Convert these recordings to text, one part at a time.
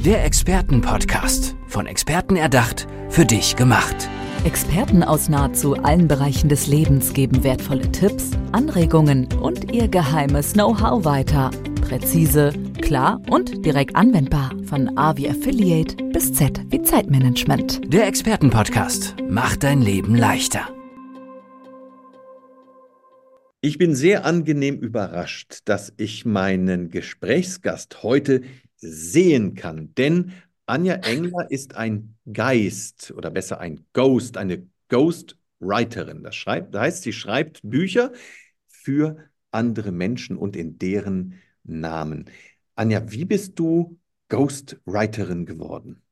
Der Experten-Podcast. Von Experten erdacht, für dich gemacht. Experten aus nahezu allen Bereichen des Lebens geben wertvolle Tipps, Anregungen und ihr geheimes Know-how weiter. Präzise, klar und direkt anwendbar. Von A wie Affiliate bis Z wie Zeitmanagement. Der Experten-Podcast macht dein Leben leichter. Ich bin sehr angenehm überrascht, dass ich meinen Gesprächsgast heute sehen kann, denn Anja Engler ist ein Geist oder besser ein Ghost, eine Ghostwriterin. Das heißt, sie schreibt Bücher für andere Menschen und in deren Namen. Anja, wie bist du Ghostwriterin geworden?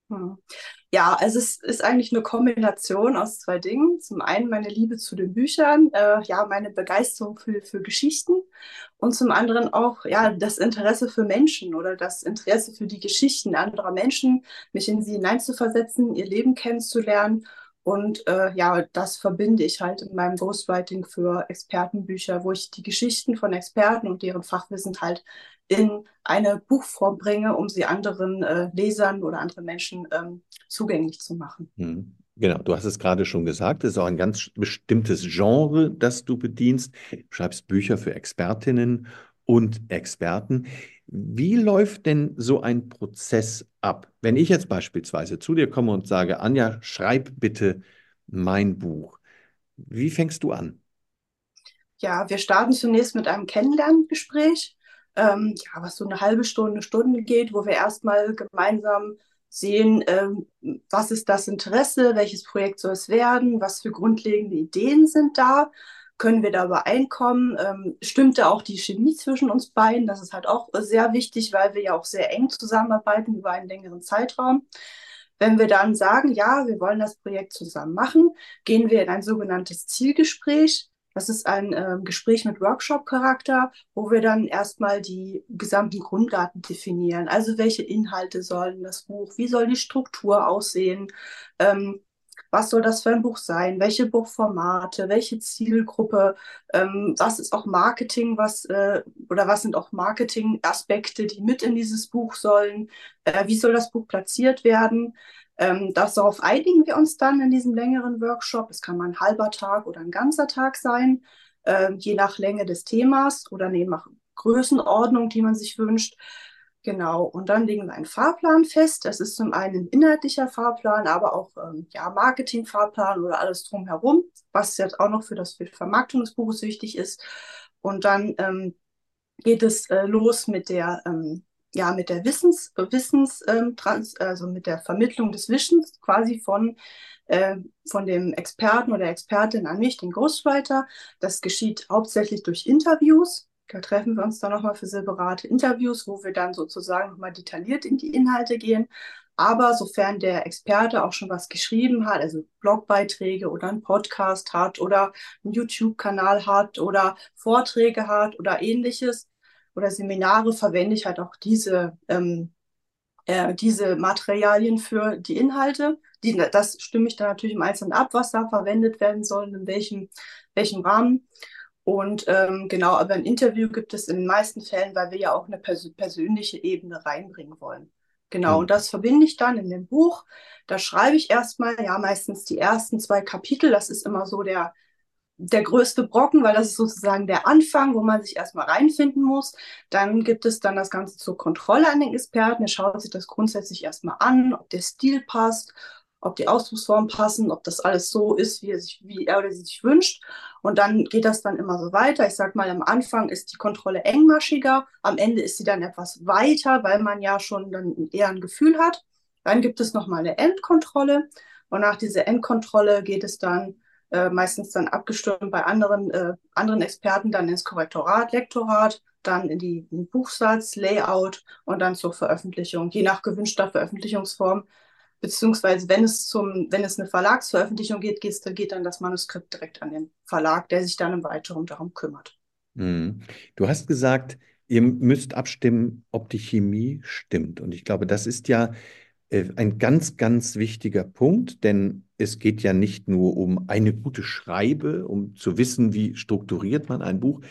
Ja, also es ist eigentlich eine Kombination aus zwei Dingen. Zum einen meine Liebe zu den Büchern, ja, meine Begeisterung für Geschichten und zum anderen auch ja, das Interesse für Menschen oder das Interesse für die Geschichten anderer Menschen, mich in sie hineinzuversetzen, ihr Leben kennenzulernen. Und ja, das verbinde ich halt in meinem Ghostwriting für Expertenbücher, wo ich die Geschichten von Experten und deren Fachwissen halt in eine Buchform bringe, um sie anderen Lesern oder anderen Menschen zugänglich zu machen. Genau, du hast es gerade schon gesagt, es ist auch ein ganz bestimmtes Genre, das du bedienst. Du schreibst Bücher für Expertinnen und Experten. Wie läuft denn so ein Prozess ab? Wenn ich jetzt beispielsweise zu dir komme und sage, Anja, schreib bitte mein Buch. Wie fängst du an? Ja, wir starten zunächst mit einem Kennenlerngespräch, ja, was so eine halbe Stunde, Stunde geht, wo wir erstmal gemeinsam sehen, was ist das Interesse, welches Projekt soll es werden, was für grundlegende Ideen sind da, können wir da übereinkommen, stimmt da auch die Chemie zwischen uns beiden, das ist halt auch sehr wichtig, weil wir ja auch sehr eng zusammenarbeiten über einen längeren Zeitraum. Wenn wir dann sagen, ja, wir wollen das Projekt zusammen machen, gehen wir in ein sogenanntes Zielgespräch. Das ist ein Gespräch mit Workshop-Charakter, wo wir dann erstmal die gesamten Grunddaten definieren. Also welche Inhalte sollen das Buch, wie soll die Struktur aussehen, was soll das für ein Buch sein, welche Buchformate, welche Zielgruppe, was ist auch Marketing, oder was sind auch Marketing-Aspekte, die mit in dieses Buch sollen, wie soll das Buch platziert werden. Darauf einigen wir uns dann in diesem längeren Workshop. Es kann mal ein halber Tag oder ein ganzer Tag sein, je nach Länge des Themas oder je nach Größenordnung, die man sich wünscht. Genau, und dann legen wir einen Fahrplan fest. Das ist zum einen ein inhaltlicher Fahrplan, aber auch ja, Marketing-Fahrplan oder alles drumherum, was jetzt auch noch für die Vermarktung des Buches wichtig ist. Und dann geht es los mit der ja, mit der also mit der Vermittlung des Wissens quasi von dem Experten oder Expertin an mich, den Ghostwriter. Das geschieht hauptsächlich durch Interviews. Da treffen wir uns dann nochmal für separate Interviews, wo wir dann sozusagen nochmal detailliert in die Inhalte gehen. Aber sofern der Experte auch schon was geschrieben hat, also Blogbeiträge oder einen Podcast hat oder einen YouTube-Kanal hat oder Vorträge hat oder ähnliches, oder Seminare, verwende ich halt auch diese Materialien für die Inhalte. Das stimme ich dann natürlich im Einzelnen ab, was da verwendet werden soll, in welchem Rahmen. Und genau, aber ein Interview gibt es in den meisten Fällen, weil wir ja auch eine persönliche Ebene reinbringen wollen. Genau, und das verbinde ich dann in dem Buch. Da schreibe ich erstmal, ja, meistens die ersten 2 Kapitel. Das ist immer so der größte Brocken, weil das ist sozusagen der Anfang, wo man sich erstmal reinfinden muss. Dann gibt es dann das Ganze zur Kontrolle an den Experten. Er schaut sich das grundsätzlich erstmal an, ob der Stil passt, ob die Ausdrucksformen passen, ob das alles so ist, wie er oder sie sich wünscht. Und dann geht das dann immer so weiter. Ich sage mal, am Anfang ist die Kontrolle engmaschiger, am Ende ist sie dann etwas weiter, weil man ja schon dann eher ein Gefühl hat. Dann gibt es nochmal eine Endkontrolle und nach dieser Endkontrolle geht es dann meistens dann abgestimmt bei anderen Experten dann ins Korrektorat, Lektorat, dann in den Buchsatz, Layout und dann zur Veröffentlichung, je nach gewünschter Veröffentlichungsform. Beziehungsweise wenn es eine Verlagsveröffentlichung geht dann das Manuskript direkt an den Verlag, der sich dann im Weiteren darum kümmert. Du hast gesagt, ihr müsst abstimmen, ob die Chemie stimmt. Und ich glaube, das ist ja ein ganz, ganz wichtiger Punkt, denn es geht ja nicht nur um eine gute Schreibe, um zu wissen, wie strukturiert man ein Buch,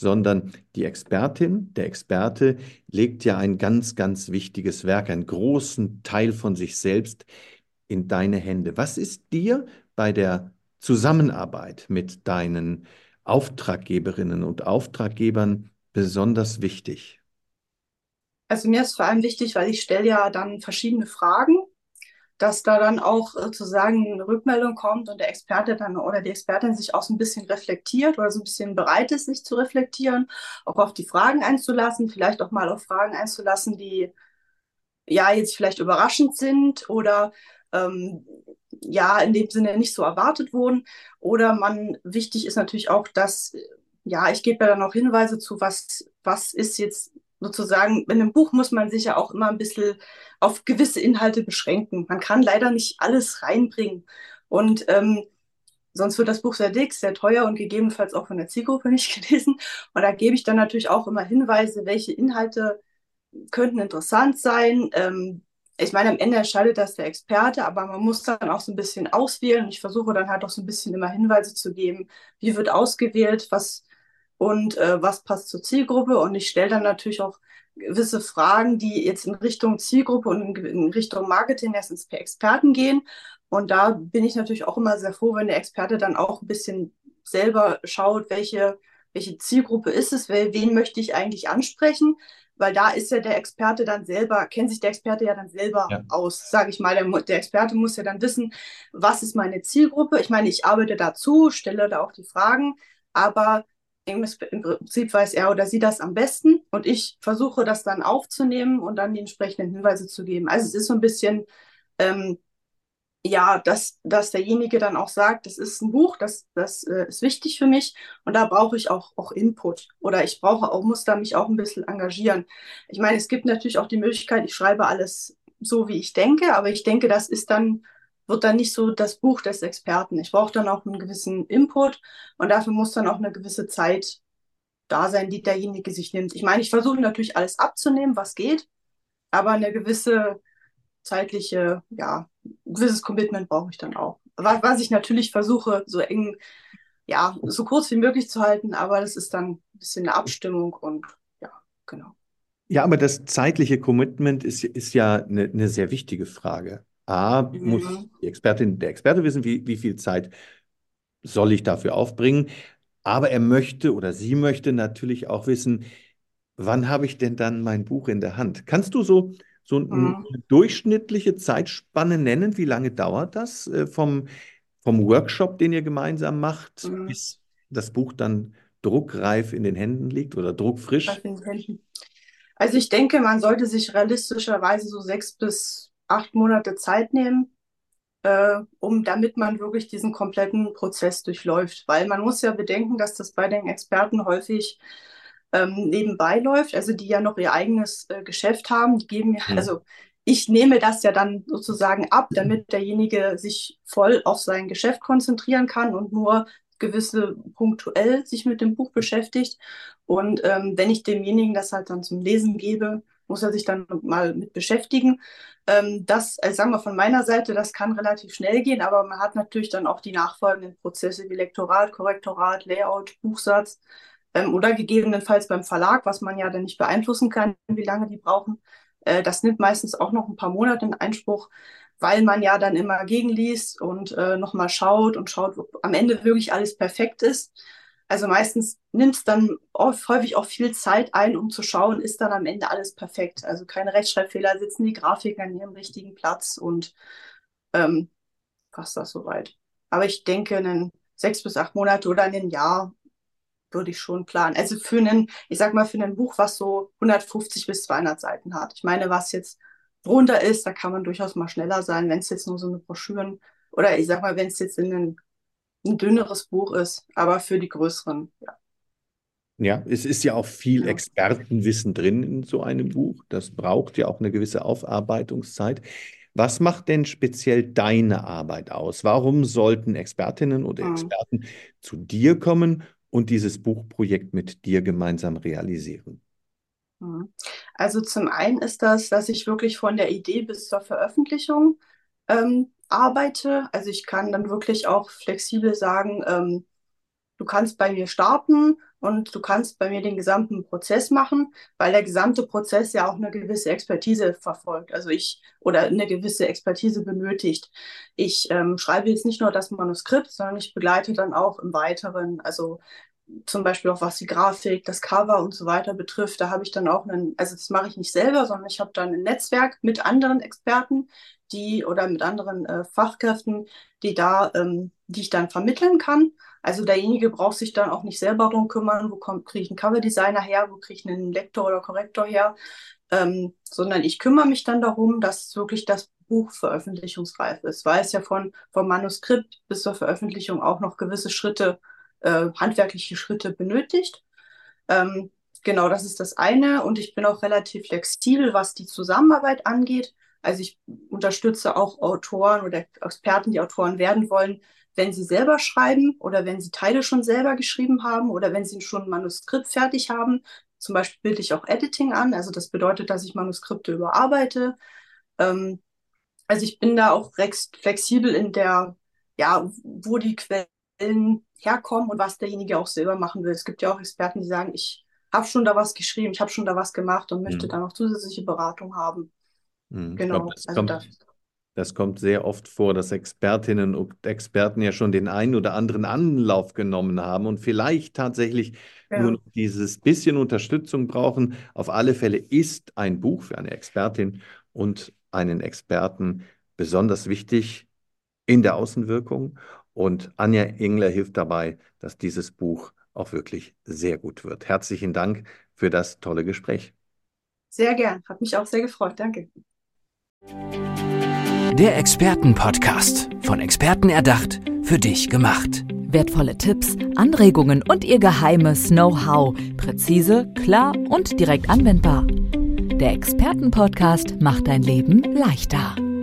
sondern die Expertin, der Experte legt ja ein ganz, ganz wichtiges Werk, einen großen Teil von sich selbst in deine Hände. Was ist dir bei der Zusammenarbeit mit deinen Auftraggeberinnen und Auftraggebern besonders wichtig? Also mir ist vor allem wichtig, weil ich stelle ja dann verschiedene Fragen, dass da dann auch sozusagen eine Rückmeldung kommt und der Experte dann oder die Expertin sich auch so ein bisschen reflektiert oder so ein bisschen bereit ist, sich zu reflektieren, auch auf die Fragen einzulassen, vielleicht auch mal auf Fragen einzulassen, die ja jetzt vielleicht überraschend sind oder ähm, ja in dem Sinne nicht so erwartet wurden. Oder wichtig ist natürlich auch, dass, ja, ich gebe ja dann auch Hinweise zu, was ist jetzt sozusagen, in einem Buch muss man sich ja auch immer ein bisschen auf gewisse Inhalte beschränken. Man kann leider nicht alles reinbringen. Und sonst wird das Buch sehr dick, sehr teuer und gegebenenfalls auch von der Zielgruppe nicht gelesen. Und da gebe ich dann natürlich auch immer Hinweise, welche Inhalte könnten interessant sein. Ich meine, am Ende entscheidet das der Experte, aber man muss dann auch so ein bisschen auswählen. Ich versuche dann halt auch so ein bisschen immer Hinweise zu geben, wie wird ausgewählt, was passt zur Zielgruppe. Und ich stelle dann natürlich auch gewisse Fragen, die jetzt in Richtung Zielgruppe und in Richtung Marketing erstens per Experten gehen. Und da bin ich natürlich auch immer sehr froh, wenn der Experte dann auch ein bisschen selber schaut, welche Zielgruppe ist es, wen möchte ich eigentlich ansprechen, weil da ist ja der Experte dann selber, kennt sich der Experte ja dann selber Ja. aus, sage ich mal. Der Experte muss ja dann wissen, was ist meine Zielgruppe. Ich meine, ich arbeite dazu, stelle da auch die Fragen, aber im Prinzip weiß er oder sie das am besten und ich versuche das dann aufzunehmen und dann die entsprechenden Hinweise zu geben. Also es ist so ein bisschen ähm, ja, dass derjenige dann auch sagt, das ist ein Buch, das ist wichtig für mich und da brauche ich auch Input oder muss da mich auch ein bisschen engagieren. Ich meine, es gibt natürlich auch die Möglichkeit, ich schreibe alles so, wie ich denke, aber ich denke, wird dann nicht so das Buch des Experten. Ich brauche dann auch einen gewissen Input und dafür muss dann auch eine gewisse Zeit da sein, die derjenige sich nimmt. Ich meine, ich versuche natürlich alles abzunehmen, was geht, aber eine gewisse zeitliche, ja, ein gewisses Commitment brauche ich dann auch. Was ich natürlich versuche, so eng, ja, so kurz wie möglich zu halten, aber das ist dann ein bisschen eine Abstimmung und ja, genau. Ja, aber das zeitliche Commitment ist ja eine sehr wichtige Frage. A, muss Mhm. die Expertin, der Experte wissen, wie viel Zeit soll ich dafür aufbringen. Aber er möchte oder sie möchte natürlich auch wissen, wann habe ich denn dann mein Buch in der Hand? Kannst du so eine Mhm. durchschnittliche Zeitspanne nennen? Wie lange dauert das vom Workshop, den ihr gemeinsam macht, Mhm. bis das Buch dann druckreif in den Händen liegt oder Bei druckfrisch? den Händen. Also ich denke, man sollte sich realistischerweise so 6 bis 8 Monate Zeit nehmen, damit man wirklich diesen kompletten Prozess durchläuft. Weil man muss ja bedenken, dass das bei den Experten häufig nebenbei läuft, also die ja noch ihr eigenes Geschäft haben. Die geben ja, Hm. also ich nehme das ja dann sozusagen ab, damit derjenige sich voll auf sein Geschäft konzentrieren kann und nur gewisse punktuell sich mit dem Buch beschäftigt. Und wenn ich demjenigen das halt dann zum Lesen gebe, muss er sich dann mal mit beschäftigen. Also sagen wir von meiner Seite, das kann relativ schnell gehen, aber man hat natürlich dann auch die nachfolgenden Prozesse wie Lektorat, Korrektorat, Layout, Buchsatz oder gegebenenfalls beim Verlag, was man ja dann nicht beeinflussen kann, wie lange die brauchen. Das nimmt meistens auch noch ein paar Monate in Einspruch, weil man ja dann immer gegenliest und nochmal schaut, ob am Ende wirklich alles perfekt ist. Also meistens nimmt es dann häufig auch viel Zeit ein, um zu schauen, ist dann am Ende alles perfekt. Also keine Rechtschreibfehler, sitzen die Grafiken an ihrem richtigen Platz und ähm, passt das soweit. Aber ich denke, in 6 bis 8 Monate oder in ein Jahr würde ich schon planen. Also ich sag mal, für ein Buch, was so 150 bis 200 Seiten hat. Ich meine, was jetzt drunter ist, da kann man durchaus mal schneller sein, wenn es jetzt nur so eine Broschüren oder ich sag mal, wenn es jetzt ein dünneres Buch ist, aber für die größeren, ja. Ja, es ist ja auch viel Ja. Expertenwissen drin in so einem Buch. Das braucht ja auch eine gewisse Aufarbeitungszeit. Was macht denn speziell deine Arbeit aus? Warum sollten Expertinnen oder Mhm. Experten zu dir kommen und dieses Buchprojekt mit dir gemeinsam realisieren? Mhm. Also zum einen ist das, dass ich wirklich von der Idee bis zur Veröffentlichung arbeite. Also ich kann dann wirklich auch flexibel sagen, du kannst bei mir starten und du kannst bei mir den gesamten Prozess machen, weil der gesamte Prozess ja auch eine gewisse Expertise verfolgt, oder eine gewisse Expertise benötigt. Ich schreibe jetzt nicht nur das Manuskript, sondern ich begleite dann auch im Weiteren, also zum Beispiel auch was die Grafik, das Cover und so weiter betrifft, da habe ich dann auch also das mache ich nicht selber, sondern ich habe dann ein Netzwerk mit anderen Experten, oder mit anderen Fachkräften, die ich dann vermitteln kann. Also derjenige braucht sich dann auch nicht selber darum kümmern, kriege ich einen Coverdesigner her, wo kriege ich einen Lektor oder Korrektor her, sondern ich kümmere mich dann darum, dass wirklich das Buch veröffentlichungsreif ist, weil es ja vom Manuskript bis zur Veröffentlichung auch noch gewisse Schritte, handwerkliche Schritte benötigt. Genau, das ist das eine. Und ich bin auch relativ flexibel, was die Zusammenarbeit angeht. Also ich unterstütze auch Autoren oder Experten, die Autoren werden wollen, wenn sie selber schreiben oder wenn sie Teile schon selber geschrieben haben oder wenn sie schon ein Manuskript fertig haben. Zum Beispiel biete ich auch Editing an. Also das bedeutet, dass ich Manuskripte überarbeite. Also ich bin da auch recht flexibel wo die Quellen herkommen und was derjenige auch selber machen will. Es gibt ja auch Experten, die sagen, ich habe schon da was geschrieben, ich habe schon da was gemacht und möchte dann noch zusätzliche Beratung haben. Ich Genau, glaube, das kommt sehr oft vor, dass Expertinnen und Experten ja schon den einen oder anderen Anlauf genommen haben und vielleicht tatsächlich nur noch dieses bisschen Unterstützung brauchen. Auf alle Fälle ist ein Buch für eine Expertin und einen Experten besonders wichtig in der Außenwirkung. Und Anja Engler hilft dabei, dass dieses Buch auch wirklich sehr gut wird. Herzlichen Dank für das tolle Gespräch. Sehr gern, hat mich auch sehr gefreut. Danke. Der Experten-Podcast, von Experten erdacht, für dich gemacht. Wertvolle Tipps, Anregungen und ihr geheimes Know-how. Präzise, klar und direkt anwendbar. Der Experten-Podcast macht dein Leben leichter.